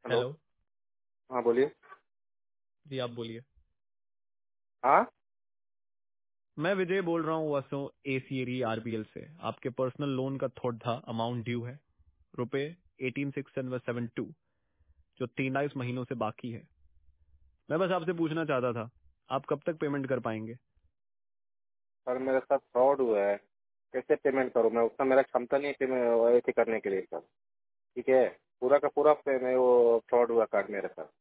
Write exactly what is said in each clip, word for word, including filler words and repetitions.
Hello. Hello. हाँ बोलिए। जी आप बोलिए। हाँ मैं विजय बोल रहा हूँ वसों एसीरी आरबीएल से। आपके पर्सनल लोन का थोड़ा अमाउंट ड्यू है, रुपए एटीन सिक्स सेवन टू, जो तीन महीनों से बाकी है। मैं बस आपसे पूछना चाहता था, आप कब तक पेमेंट कर पाएंगे? सर, मेरे साथ फ्रॉड हुआ है। कैसे पेमेंट करूँ मैं? उतना मेरा क्षमता नहीं है पेमेंट ऐसे करने के लिए सर। ठीक है, पूरा का पूरा पे- मैं वो फ्रॉड हुआ कार्ड मेरे साथ।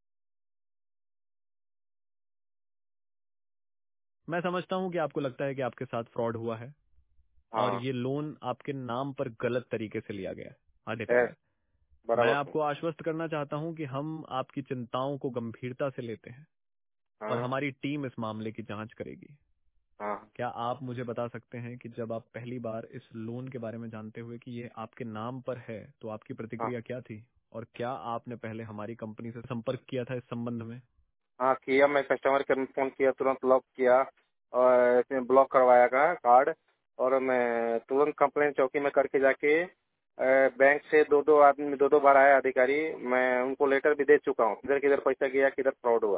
मैं समझता हूँ कि आपको लगता है कि आपके साथ फ्रॉड हुआ है और हाँ ये लोन आपके नाम पर गलत तरीके से लिया गया है आधे है, पहले। मैं बराबर सर। आपको आश्वस्त करना चाहता हूँ कि हम आपकी चिंताओं को गंभीरता से लेते हैं और हाँ हमारी टीम इस मामले की जांच करेगी। हाँ क्या आप मुझे बता सकते हैं कि जब आप पहली बार इस लोन के बारे में जानते हुए कि ये आपके नाम पर है तो आपकी हाँ प्रतिक्रिया क्या थी, और क्या आपने पहले हमारी कंपनी से संपर्क किया था इस संबंध में? हाँ किया। मैं कस्टमर केयर में फ़ोन किया, तुरंत लॉक किया और इसमें ब्लॉक करवाया का कार्ड। और मैं तुरंत कंप्लेन चौकी में करके जाके अ, बैंक से दो दो आदमी दो दो बार आया अधिकारी। मैं उनको लेटर भी दे चुका हूँ, किधर किधर पैसा गया, किधर फ्रॉड हुआ।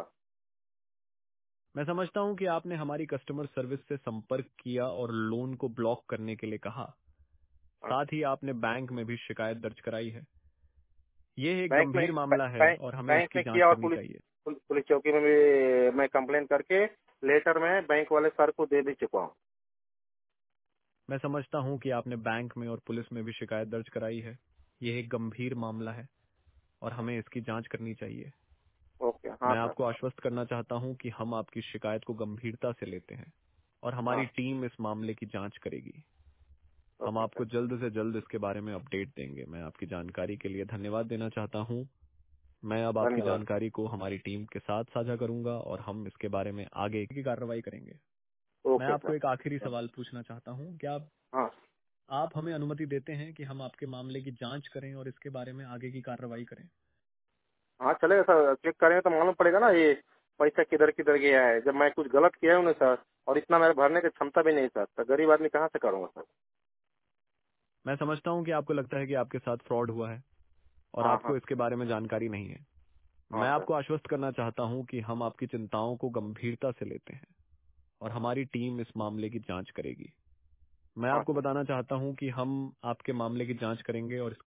मैं समझता हूं कि आपने हमारी कस्टमर सर्विस से संपर्क किया और लोन को ब्लॉक करने के लिए कहा। हाँ। साथ ही आपने बैंक में भी शिकायत दर्ज कराई है। ये एक बैंक में गंभीर मामला है बैंक और हमें बैंक इसकी में जांच किया और करनी पुलिस चाहिए। पुल- पुलिस चौकी में भी मैं कंप्लेन करके लेटर में बैंक वाले सर को दे भी चुका हूँ। मैं समझता हूं कि आपने बैंक में और पुलिस में भी शिकायत दर्ज कराई है। ये एक गंभीर मामला है और हमें इसकी जांच करनी चाहिए। ओके। हाँ मैं सर। आपको आश्वस्त करना चाहता हूं कि हम आपकी शिकायत को गंभीरता से लेते हैं और हाँ हमारी टीम इस मामले की जांच करेगी। हम ओके आपको सर। जल्द से जल्द इसके बारे में अपडेट देंगे। मैं आपकी जानकारी के लिए धन्यवाद देना चाहता हूं। मैं अब आपकी धन्यवाद। जानकारी को हमारी टीम के साथ साझा करूंगा और हम इसके बारे में आगे की कार्रवाई करेंगे। मैं ओके आपको सर। एक आखिरी सवाल पूछना चाहता हूं। क्या आप, हाँ आप हमें अनुमति देते हैं कि हम आपके मामले की जांच करें और इसके बारे में आगे की कार्रवाई करें? हाँ चलेगा सर। चेक करेंगे तो मालूम पड़ेगा ना ये पैसा किधर किधर गया है। जब मैं कुछ गलत किया हूँ ना सर, और इतना मेरे भरने की क्षमता भी नहीं सर, तो गरीब आदमी कहाँ से करूँगा सर। मैं समझता हूं कि आपको लगता है कि आपके साथ फ्रॉड हुआ है और हाँ हाँ आपको इसके बारे में जानकारी नहीं है। हाँ मैं सर। आपको आश्वस्त करना चाहता हूं कि हम आपकी चिंताओं को गंभीरता से लेते हैं और हमारी टीम इस मामले की जांच करेगी। मैं हाँ आपको सर। बताना चाहता हूं कि हम आपके मामले की जांच करेंगे और